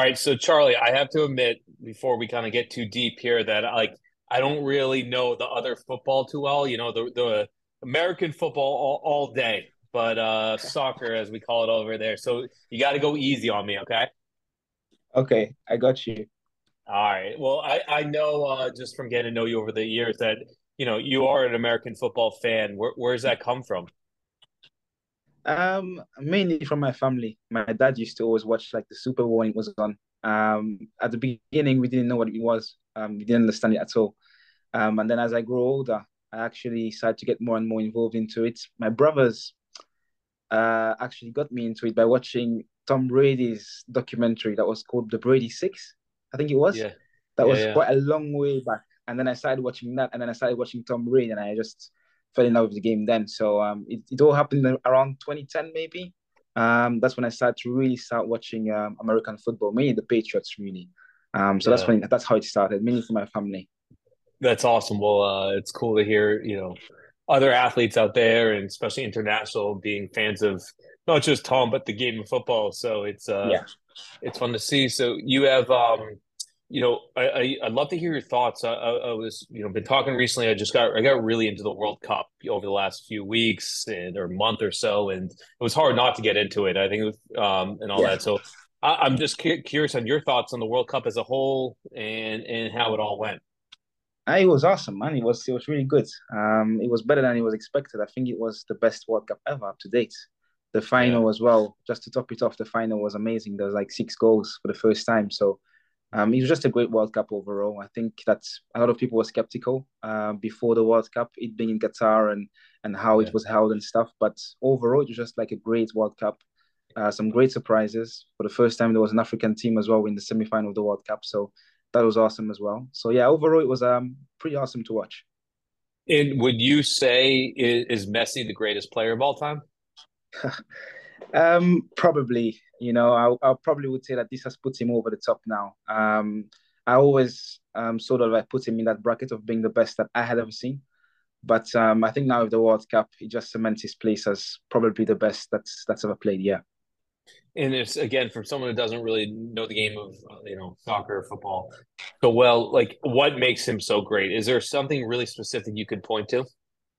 right, so Charlie, I have to admit before we kind of get too deep here that I don't really know the other football too well. You know, the American football all day, but soccer as we call it over there. So you got to go easy on me, okay? Okay, I got you. All right. Well, I know just from getting to know you over the years that you are an American football fan. Where's that come from? Mainly from my family. My dad used to always watch like the Super Bowl when it was on. At the beginning, we didn't know what it was. We didn't understand it at all. And then as I grew older, I actually started to get more and more involved into it. My brothers actually got me into it by watching Tom Brady's documentary that was called The Brady Six, I think it was. Yeah, That yeah, was yeah. quite a long way back. And then I started watching that, and then I started watching Tom Brady, and I just fell in love with the game then. So it all happened around 2010, maybe. That's when I started to really start watching American football, mainly the Patriots, really. So Yeah. that's how it started, mainly for my family. That's awesome. Well, it's cool to hear, other athletes out there and especially international being fans of not just Tom, but the game of football. So Yeah. it's fun to see. So you have I'd love to hear your thoughts. I was, been talking recently. I got really into the World Cup over the last few weeks or month or so, and it was hard not to get into it. I think it was, and all Yeah. that. So I'm just curious on your thoughts on the World Cup as a whole and how it all went. It was awesome, man. It was really good. It was better than it was expected. I think it was the best World Cup ever up to date. The Yeah. final as well, just to top it off, the final was amazing. There was like 6 goals for the first time. So it was just a great World Cup overall. I think that a lot of people were skeptical before the World Cup, it being in Qatar and how Yeah. it was held and stuff. But overall, it was just like a great World Cup. Some great surprises. For the first time, there was an African team as well in the semi-final of the World Cup. So that was awesome as well. So yeah, overall, it was pretty awesome to watch. And would you say is Messi the greatest player of all time? Probably, I probably would say that this has put him over the top now. I always sort of like put him in that bracket of being the best that I had ever seen. But I think now with the World Cup, he just cements his place as probably the best that's ever played. Yeah. And it's again from someone who doesn't really know the game of soccer or football so well. Like, what makes him so great? Is there something really specific you could point to?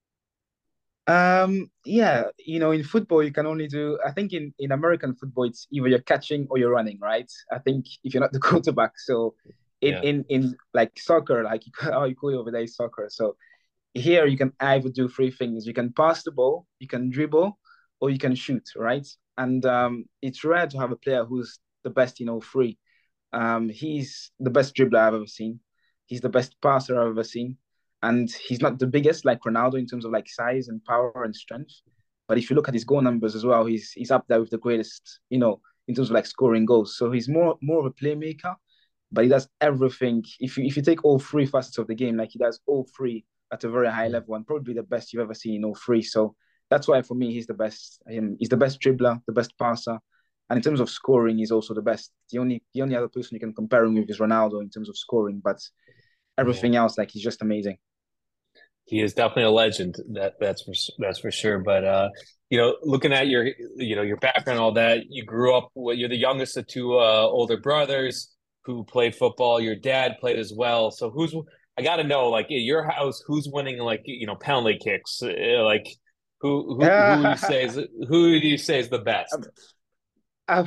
Yeah, in football you can only do, I think in American football it's either you're catching or you're running, right? I think if you're not the quarterback. So Yeah. in like soccer, like how you call it over there is soccer. So here you can either do three things. You can pass the ball, you can dribble, or you can shoot, right? And it's rare to have a player who's the best in all three. He's the best dribbler I've ever seen. He's the best passer I've ever seen. And he's not the biggest like Ronaldo in terms of like size and power and strength. But if you look at his goal numbers as well, he's up there with the greatest, in terms of like scoring goals. So he's more of a playmaker, but he does everything. If you take all three facets of the game, like he does all three at a very high level and probably the best you've ever seen in all three. So that's why for me he's the best. He's the best dribbler, the best passer, and in terms of scoring, he's also the best. The only other person you can compare him with is Ronaldo in terms of scoring, but Yeah. everything else, like he's just amazing. He is definitely a legend. That's for sure. But looking at your background, all that, you grew up. You're the youngest of two older brothers who played football. Your dad played as well. So who's I got to know, like in your house, who's winning, like penalty kicks? Like who do you say is the best? I'm, I'm,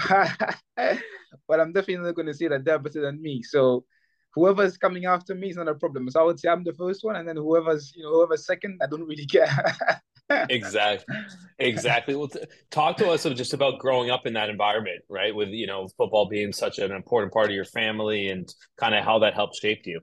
but I'm definitely not going to say that they're better than me. So whoever's coming after me is not a problem. So I would say I'm the first one, and then whoever's second, I don't really care. Exactly. Exactly. Well, talk to us of just about growing up in that environment, right? With, football being such an important part of your family and kind of how that helped shape you.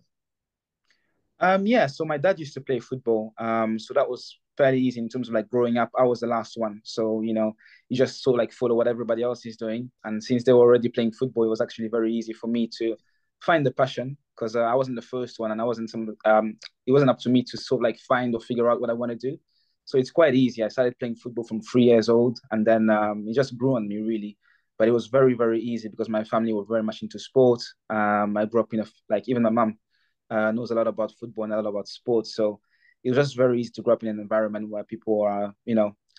Yeah, so my dad used to play football. So that was fairly easy in terms of like growing up. I was the last one. So, you just sort of like follow what everybody else is doing. And since they were already playing football, it was actually very easy for me to find the passion because I wasn't the first one and it wasn't up to me to sort of like find or figure out what I want to do. So it's quite easy. I started playing football from 3 years old and then it just grew on me really. But it was very, very easy because my family were very much into sports. I grew up like even my mom knows a lot about football and a lot about sports. So it was just very easy to grow up in an environment where people are,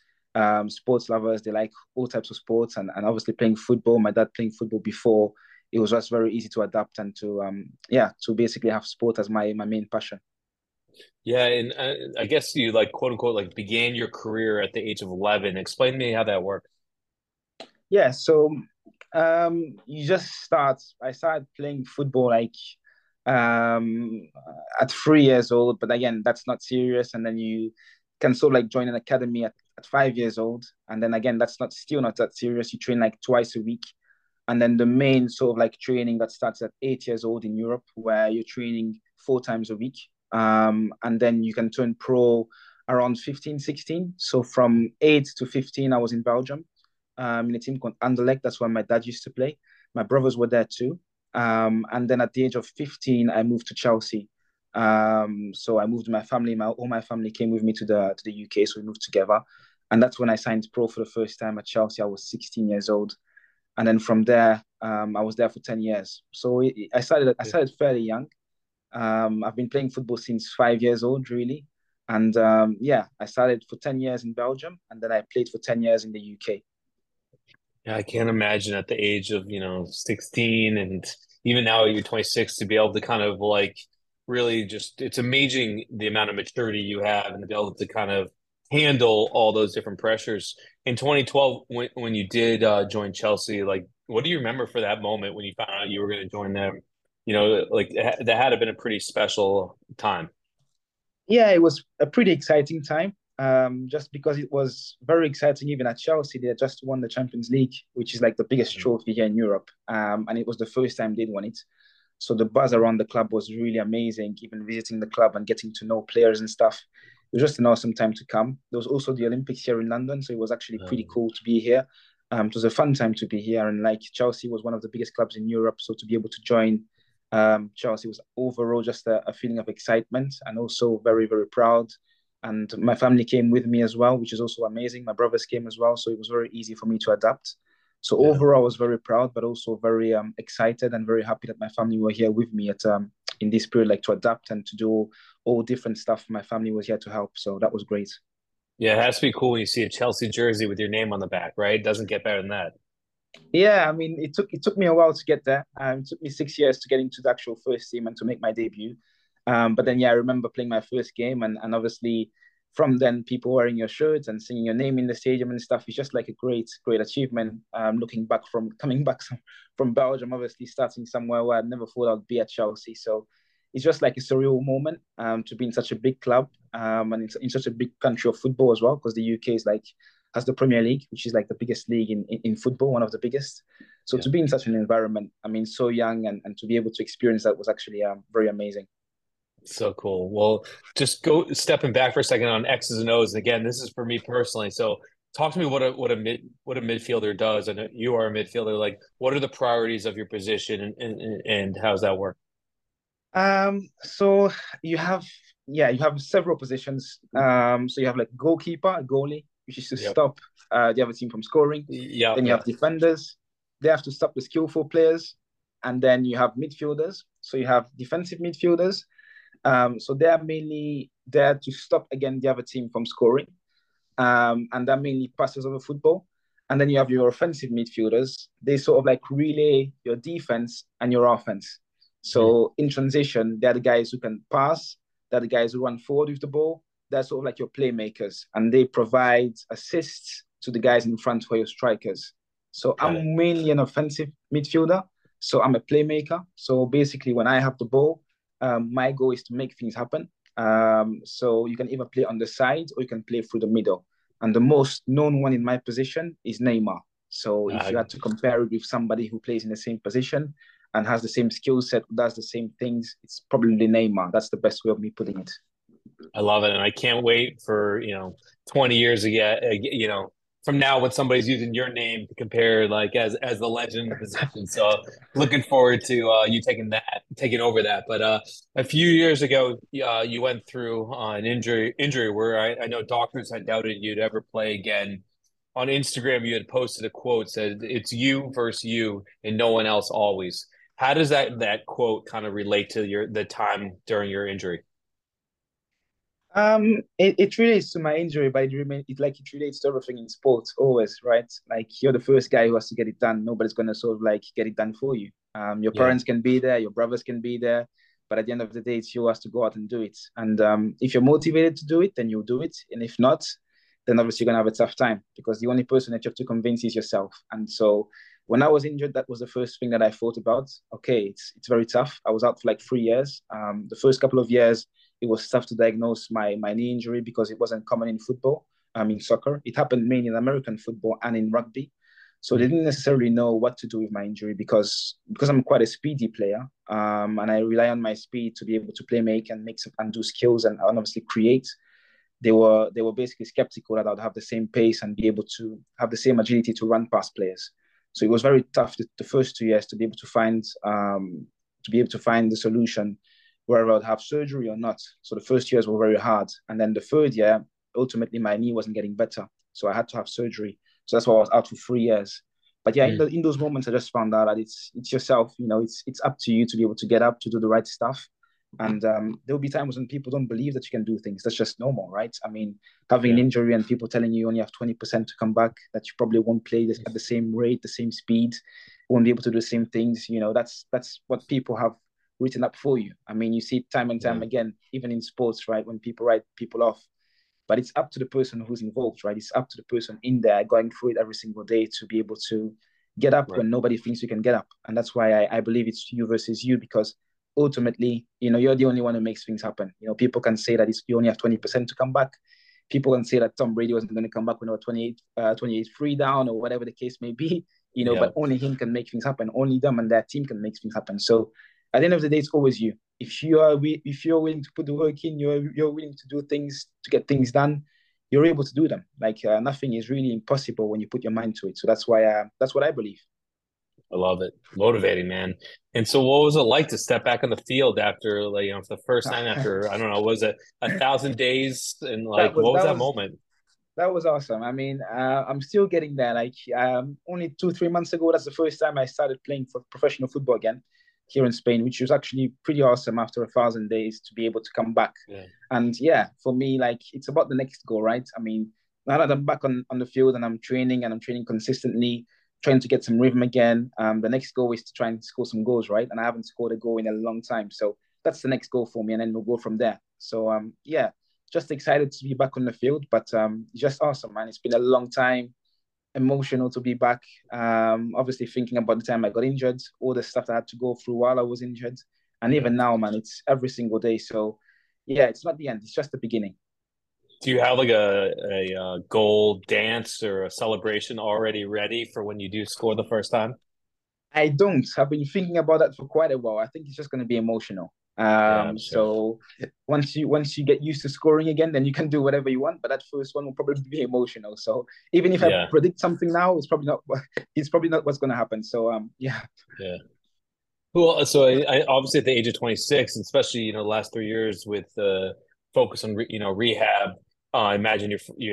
sports lovers. They like all types of sports and obviously playing football. My dad playing football before it was just very easy to adapt and to yeah, to basically have sport as my main passion. Yeah, and I guess you like quote unquote like began your career at the age of 11. Explain to me how that worked. Yeah, so you just start. I started playing football like um at 3 years old, but again, that's not serious. And then you can sort of like join an academy at 5 years old, and then again, that's not still not that serious. You train like twice a week, and then the main sort of like training that starts at 8 years old in Europe, where you're training 4 times a week. And then you can turn pro around 15, 16. So from 8 to 15, I was in Belgium in a team called Anderlecht. That's where my dad used to play. My brothers were there too. And then at the age of 15, I moved to Chelsea. So I moved with my family. All my family came with me to the UK. So we moved together. And that's when I signed pro for the first time at Chelsea. I was 16 years old. And then from there, I was there for 10 years. So I started fairly young. I've been playing football since 5 years old, really. And yeah, I started for 10 years in Belgium, and then I played for 10 years in the UK. Yeah, I can't imagine at the age of, 16 and even now you're 26 to be able to kind of like really just it's amazing the amount of maturity you have and to be able to kind of handle all those different pressures. In 2012, when you did join Chelsea, like what do you remember for that moment when you found out you were going to join them? Like that had to have been a pretty special time. Yeah, it was a pretty exciting time. Just because it was very exciting, even at Chelsea, they had just won the Champions League, which is like the biggest trophy here in Europe. And it was the first time they'd won it. So the buzz around the club was really amazing, even visiting the club and getting to know players and stuff. It was just an awesome time to come. There was also the Olympics here in London, so it was actually pretty Um, cool to be here. It was a fun time to be here, and like Chelsea was one of the biggest clubs in Europe, so to be able to join Chelsea was overall just a feeling of excitement and also very, very proud. And my family came with me as well, which is also amazing. My brothers came as well, so it was very easy for me to adapt. So yeah. overall, I was very proud, but also very excited and very happy that my family were here with me at in this period, like to adapt and to do all different stuff. My family was here to help, so that was great. Yeah, it has to be cool when you see a Chelsea jersey with your name on the back, right? It doesn't get better than that. Yeah, I mean, it took me a while to get there. It took me 6 years to get into the actual first team and to make my debut. But then, yeah, I remember playing my first game, and obviously from then, people wearing your shirts and singing your name in the stadium and stuff is just like a great, great achievement. Looking back from coming back from Belgium, obviously starting somewhere where I never thought I'd be at Chelsea. So it's just like a surreal moment to be in such a big club and in such a big country of football as well, because the UK is like has the Premier League, which is like the biggest league in football, one of the biggest. So Yeah. to be in such an environment, I mean, so young and to be able to experience that was actually very amazing. So cool. Well, just go stepping back for a second on X's and O's. And again, this is for me personally. So talk to me what a midfielder does. And you are a midfielder. Like, what are the priorities of your position and how does that work? So you have you have several positions. So you have like goalkeeper, a goalie, which is to Yep. stop the other team from scoring. Yep. Then you Yeah. have defenders, they have to stop the skillful players, and then you have midfielders. So you have defensive midfielders. So they are mainly there to stop again the other team from scoring. And that mainly passes over football. And then you have your offensive midfielders. They sort of like relay your defense and your offense. Mm, So in transition, they're the guys who can pass. They're the guys who run forward with the ball. They're sort of like your playmakers, and they provide assists to the guys in front who are your strikers. So got it. I'm mainly an offensive midfielder. So I'm a playmaker. So basically, when I have the ball, my goal is to make things happen. So you can either play on the side or you can play through the middle. And the most known one in my position is Neymar. So if Uh, you had to compare it with somebody who plays in the same position and has the same skill set, does the same things, it's probably Neymar. That's the best way of me putting it. I love it, and I can't wait for 20 years again. From now when somebody's using your name to compare like as the legend in the position. So looking forward to you taking over that. But a few years ago, you went through an injury where I know doctors had doubted you'd ever play again. On Instagram, you had posted a quote said, "It's you versus you, and no one else always." How does that quote kind of relate to the time during your injury? It relates to my injury, but it relates to everything in sports always, right? Like you're the first guy who has to get it done. Nobody's gonna sort of like get it done for you. Your Yeah. parents can be there, your brothers can be there, but at the end of the day, it's you who has to go out and do it. And if you're motivated to do it, then you'll do it. And if not, then obviously you're gonna have a tough time because the only person that you have to convince is yourself. And so when I was injured, that was the first thing that I thought about. Okay, it's very tough. I was out for like 3 years. The first couple of years it was tough to diagnose my knee injury because it wasn't common in football, in soccer. It happened mainly in American football and in rugby. So they Mm. didn't necessarily know what to do with my injury because I'm quite a speedy player, and I rely on my speed to be able to play make and make some and do skills and obviously create. They were basically skeptical that I'd have the same pace and be able to have the same agility to run past players. So it was very tough the first 2 years to be able to find the solution whether I'd have surgery or not. So the first years were very hard, and then the third year, ultimately my knee wasn't getting better, so I had to have surgery. So that's why I was out for 3 years. But yeah, Mm. in those moments, I just found out that it's yourself. You know, it's up to you to be able to get up to do the right stuff. And there will be times when people don't believe that you can do things. That's just normal, right? I mean, having an Yeah. injury and people telling you only have 20% to come back, that you probably won't play this at the same rate, the same speed, won't be able to do the same things. You know, that's what people have written up for you. I mean, you see it time and time Yeah. again, even in sports, right? When people write people off, but it's up to the person who's involved, right? It's up to the person in there going through it every single day to be able to get up Right. when nobody thinks you can get up. And that's why I believe it's you versus you because ultimately, you know, you're the only one who makes things happen. You know, people can say that you only have 20% to come back. People can say that Tom Brady wasn't going to come back when they were 28 free down or whatever the case may be, you know, Yeah. but only him can make things happen. Only them and their team can make things happen. So at the end of the day, it's always you. If you're willing to put the work in, you're willing to do things to get things done. You're able to do them. Like nothing is really impossible when you put your mind to it. So that's what I believe. I love it. Motivating, man. And so what was it like to step back on the field after, like, for the first time after, I don't know, was it 1,000 days? And like, that was what was that that was moment? that was awesome. I mean, I'm still getting there. Like only 2 3 months ago, that's the first time I started playing for professional football again here in Spain, which was actually pretty awesome after 1,000 days to be able to come back. Yeah. And yeah, for me, like it's about the next goal, right? I mean, now that I'm back on the field and I'm training consistently, trying to get some rhythm again. The next goal is to try and score some goals, right? And I haven't scored a goal in a long time, so that's the next goal for me, and then we'll go from there. So yeah, just excited to be back on the field, but just awesome, man. It's been a long time, emotional to be back. Obviously thinking about the time I got injured, all the stuff I had to go through while I was injured, and Yeah. even now, man, it's every single day. So yeah, it's not the end; it's just the beginning. Do you have like a goal dance or a celebration already ready for when you do score the first time? I don't. I've been thinking about that for quite a while. I think it's just going to be emotional. Yeah, I'm sure. So once you get used to scoring again, then you can do whatever you want. But that first one will probably be emotional. So even if I Yeah. predict something now, it's probably not what's going to happen. So yeah, Yeah. Well, so obviously at the age of 26, and especially, the last 3 years with focus on, rehab, I imagine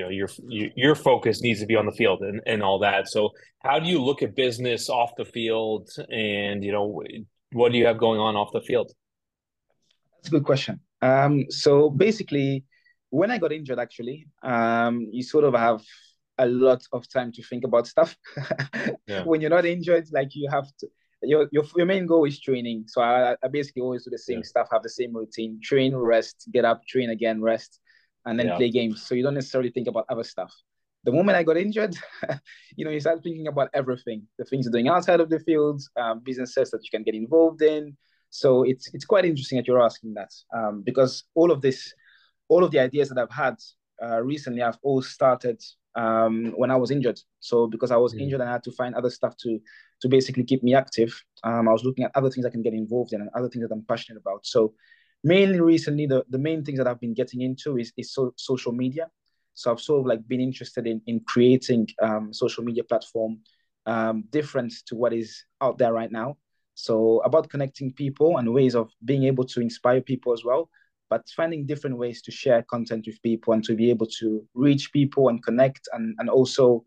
your focus needs to be on the field and all that. So how do you look at business off the field and, what do you have going on off the field? that's a good question. So basically, when I got injured, actually, you sort of have a lot of time to think about stuff. Yeah. When you're not injured, like you have to, your main goal is training. So I basically always do the Yeah. same stuff, have the same routine: train, rest, get up, train again, rest, and then Yeah. play games. So you don't necessarily think about other stuff. The moment I got injured, you start thinking about everything, the things you're doing outside of the field, businesses that you can get involved in. So it's quite interesting that you're asking that, because all of the ideas that I've had recently have all started when I was injured. So because I was Mm. injured and I had to find other stuff to basically keep me active, I was looking at other things I can get involved in and other things that I'm passionate about. So mainly recently, the main things that I've been getting into is social media. So I've sort of like been interested in creating social media platform different to what is out there right now. So about connecting people and ways of being able to inspire people as well, but finding different ways to share content with people and to be able to reach people and connect and also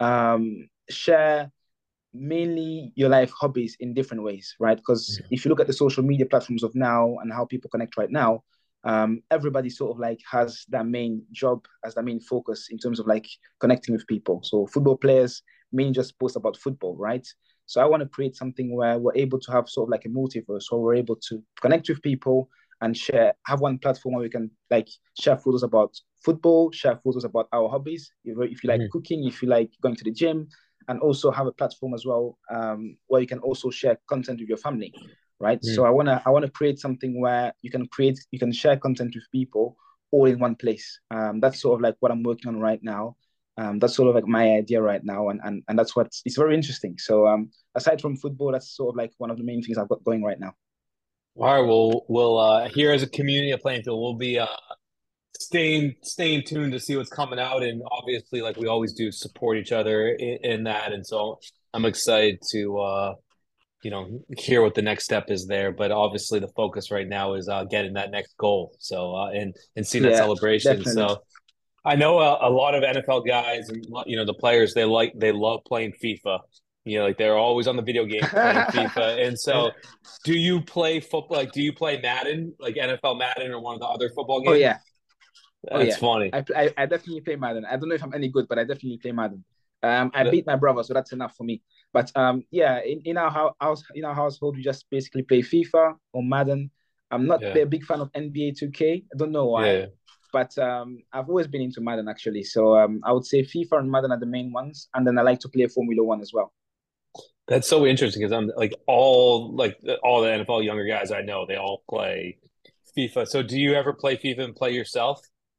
share mainly your life hobbies in different ways, right? Because Yeah. if you look at the social media platforms of now and how people connect right now, everybody sort of like has their main job as their main focus in terms of like connecting with people. So football players mainly just post about football, right? So I want to create something where we're able to have sort of like a multiverse, where we're able to connect with people and have one platform where we can like share photos about football, share photos about our hobbies. If you like Mhm. cooking, if you like going to the gym, and also have a platform as well, where you can also share content with your family, right? So Mhm. I wanna create something where you can share content with people all in one place. That's sort of like what I'm working on right now. That's sort of like my idea right now, and that's what it's very interesting. So aside from football, that's sort of like one of the main things I've got going right now. All right, well, we'll here as a community of Playing Field, we'll be staying tuned to see what's coming out, and obviously, like we always do, support each other in that. And so I'm excited to hear what the next step is there. But obviously, the focus right now is getting that next goal. So and seeing that Yeah, celebration. definitely. So I know a lot of NFL guys and the players they love playing FIFA. Like they're always on the video games playing FIFA. And so, do you play football? Like, do you play Madden, like NFL Madden, or one of the other football Oh games? yeah, oh That's yeah. funny. I definitely play Madden. I don't know if I'm any good, but I definitely play Madden. I beat my brother, so that's enough for me. But yeah, in our household, we just basically play FIFA or Madden. I'm not Yeah, a big fan of NBA 2K. I don't know why, yeah. but I've always been into Madden actually. So I would say FIFA and Madden are the main ones, and then I like to play Formula One as well. That's so interesting because I'm like all the NFL younger guys I know, they all play FIFA. So, do you ever play FIFA and play yourself?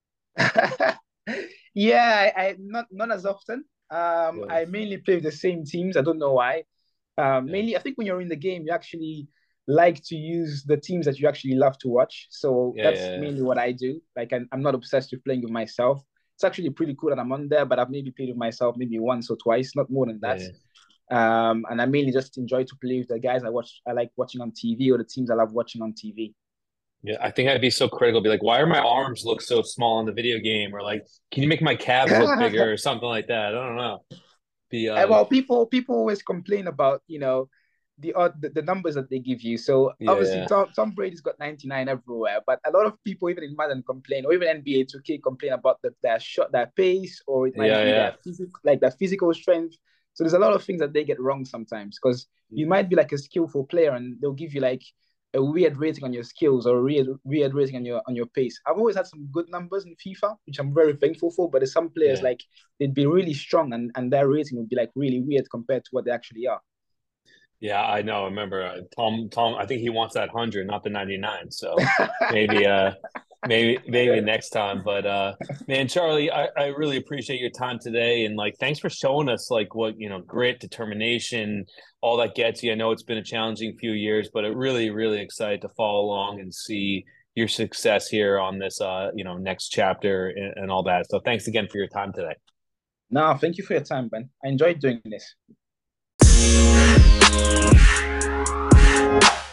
Yeah, I not as often. Yeah, I mainly play with the same teams. I don't know why. yeah, Mainly, I think when you're in the game, you actually like to use the teams that you actually love to watch. So yeah, that's yeah, mainly what I do. Like, I'm not obsessed with playing with myself. It's actually pretty cool that I'm on there, but I've maybe played with myself maybe once or twice, not more than yeah, that. yeah. And I mainly just enjoy to play with the guys I watch. I like watching on TV, or the teams I love watching on TV. Yeah, I think I'd be so critical. Be like, why are my arms look so small in the video game? Or like, can you make my calves look bigger or something like that? I don't know. Be Well, people always complain about the numbers that they give you. So Yeah, obviously yeah, Tom Brady's got 99 everywhere, but a lot of people even in Madden complain, or even NBA 2K complain about their shot, their pace, or it might yeah, be yeah. their physical strength. So there's a lot of things that they get wrong sometimes because you might be like a skillful player and they'll give you like a weird rating on your skills or a weird rating on your pace. I've always had some good numbers in FIFA, which I'm very thankful for. But there's some players Yeah. like they'd be really strong and their rating would be like really weird compared to what they actually are. Yeah, I know. I remember Tom, I think he wants that 100, not the 99. So maybe maybe next time. But man, Charlie, I really appreciate your time today and like thanks for showing us like what, grit, determination, all that gets you. I know it's been a challenging few years, but it really excited to follow along and see your success here on this next chapter and all that. So thanks again for your time today. No, thank you for your time, Ben. I enjoyed doing this.